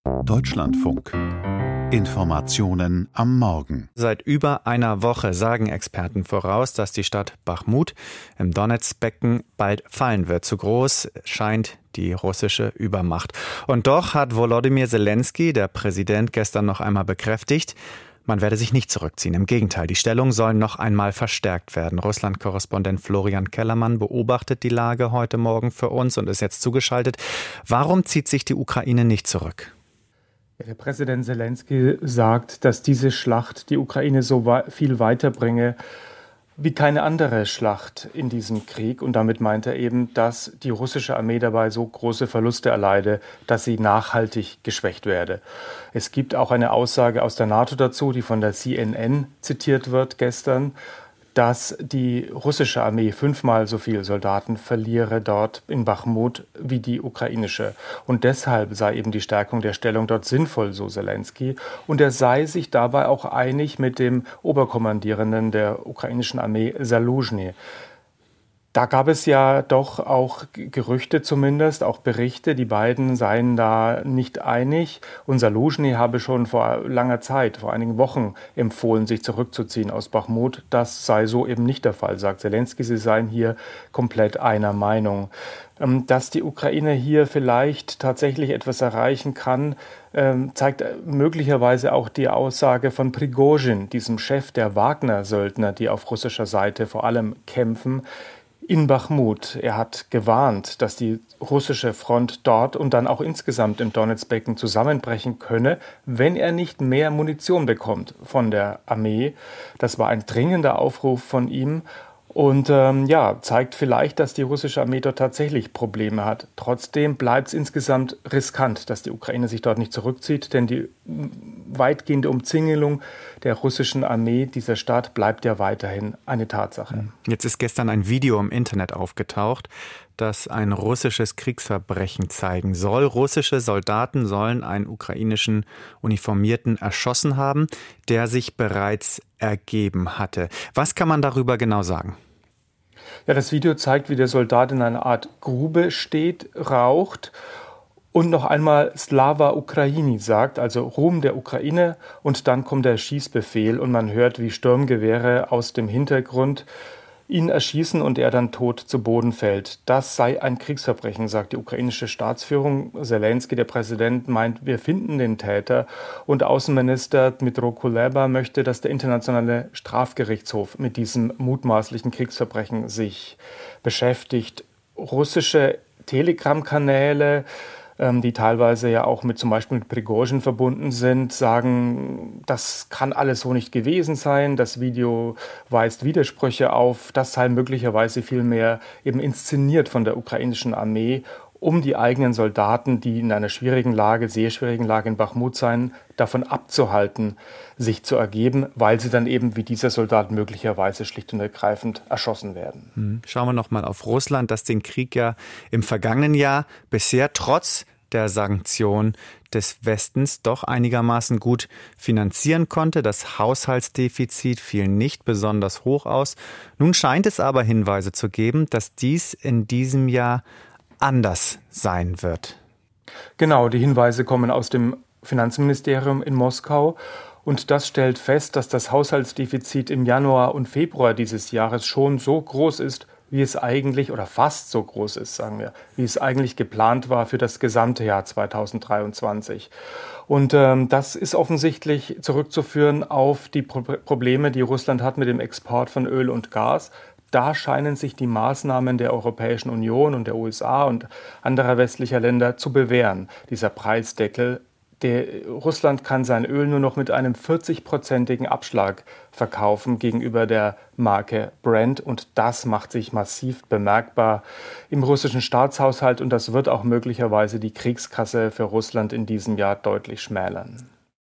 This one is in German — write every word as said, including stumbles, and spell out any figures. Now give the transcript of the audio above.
Deutschlandfunk. Informationen am Morgen. Seit über einer Woche sagen Experten voraus, dass die Stadt Bachmut im Donezbecken bald fallen wird. Zu groß scheint die russische Übermacht. Und doch hat Volodymyr Zelensky, der Präsident, gestern noch einmal bekräftigt, man werde sich nicht zurückziehen. Im Gegenteil, die Stellungen sollen noch einmal verstärkt werden. Russland-Korrespondent Florian Kellermann beobachtet die Lage heute Morgen für uns und ist jetzt zugeschaltet. Warum zieht sich die Ukraine nicht zurück? Der Präsident Zelensky sagt, dass diese Schlacht die Ukraine so viel weiterbringe wie keine andere Schlacht in diesem Krieg. Und damit meint er eben, dass die russische Armee dabei so große Verluste erleide, dass sie nachhaltig geschwächt werde. Es gibt auch eine Aussage aus der NATO dazu, die von der C N N zitiert wird gestern, dass die russische Armee fünfmal so viele Soldaten verliere dort in Bachmut wie die ukrainische. Und deshalb sei eben die Stärkung der Stellung dort sinnvoll, so Zelensky. Und er sei sich dabei auch einig mit dem Oberkommandierenden der ukrainischen Armee, Zaluzhny. Da gab es ja doch auch Gerüchte zumindest, auch Berichte, die beiden seien da nicht einig. Und Zaluzhny habe schon vor langer Zeit, vor einigen Wochen empfohlen, sich zurückzuziehen aus Bachmut. Das sei so eben nicht der Fall, sagt Zelensky. Sie seien hier komplett einer Meinung. Dass die Ukraine hier vielleicht tatsächlich etwas erreichen kann, zeigt möglicherweise auch die Aussage von Prigozhin, diesem Chef der Wagner-Söldner, die auf russischer Seite vor allem kämpfen, in Bachmut. Er hat gewarnt, dass die russische Front dort und dann auch insgesamt im Donezbecken zusammenbrechen könne, wenn er nicht mehr Munition bekommt von der Armee. Das war ein dringender Aufruf von ihm. Und ähm, ja, zeigt vielleicht, dass die russische Armee dort tatsächlich Probleme hat. Trotzdem bleibt es insgesamt riskant, dass die Ukraine sich dort nicht zurückzieht, denn die weitgehende Umzingelung der russischen Armee dieser Stadt bleibt ja weiterhin eine Tatsache. Jetzt ist gestern ein Video im Internet aufgetaucht, das ein russisches Kriegsverbrechen zeigen soll. Russische Soldaten sollen einen ukrainischen Uniformierten erschossen haben, der sich bereits ergeben hatte. Was kann man darüber genau sagen? Ja, das Video zeigt, wie der Soldat in einer Art Grube steht, raucht und noch einmal Slava Ukraini sagt, also Ruhm der Ukraine, und dann kommt der Schießbefehl und man hört, wie Sturmgewehre aus dem Hintergrund ihn erschießen und er dann tot zu Boden fällt. Das sei ein Kriegsverbrechen, sagt die ukrainische Staatsführung. Zelensky, der Präsident, meint, wir finden den Täter. Und Außenminister Dmytro Kuleba möchte, dass der internationale Strafgerichtshof mit diesem mutmaßlichen Kriegsverbrechen sich beschäftigt. Russische Telegram-Kanäle, die teilweise ja auch mit zum Beispiel mit Prigozhin verbunden sind, sagen, das kann alles so nicht gewesen sein. Das Video weist Widersprüche auf. Das sei möglicherweise vielmehr eben inszeniert von der ukrainischen Armee, um die eigenen Soldaten, die in einer schwierigen Lage, sehr schwierigen Lage in Bachmut seien, davon abzuhalten, sich zu ergeben, weil sie dann eben wie dieser Soldat möglicherweise schlicht und ergreifend erschossen werden. Schauen wir noch mal auf Russland, das den Krieg ja im vergangenen Jahr bisher trotz der Sanktionen des Westens doch einigermaßen gut finanzieren konnte. Das Haushaltsdefizit fiel nicht besonders hoch aus. Nun scheint es aber Hinweise zu geben, dass dies in diesem Jahr anders sein wird. Genau, die Hinweise kommen aus dem Finanzministerium in Moskau. Und das stellt fest, dass das Haushaltsdefizit im Januar und Februar dieses Jahres schon so groß ist, wie es eigentlich, oder fast so groß ist, sagen wir, wie es eigentlich geplant war für das gesamte Jahr zweitausenddreiundzwanzig. Und ähm, das ist offensichtlich zurückzuführen auf die Pro- Probleme, die Russland hat mit dem Export von Öl und Gas. Da scheinen sich die Maßnahmen der Europäischen Union und der U S A und anderer westlicher Länder zu bewähren. Dieser Preisdeckel, der Russland kann sein Öl nur noch mit einem vierzig-prozentigen Abschlag verkaufen gegenüber der Marke Brent. Und das macht sich massiv bemerkbar im russischen Staatshaushalt. Und das wird auch möglicherweise die Kriegskasse für Russland in diesem Jahr deutlich schmälern.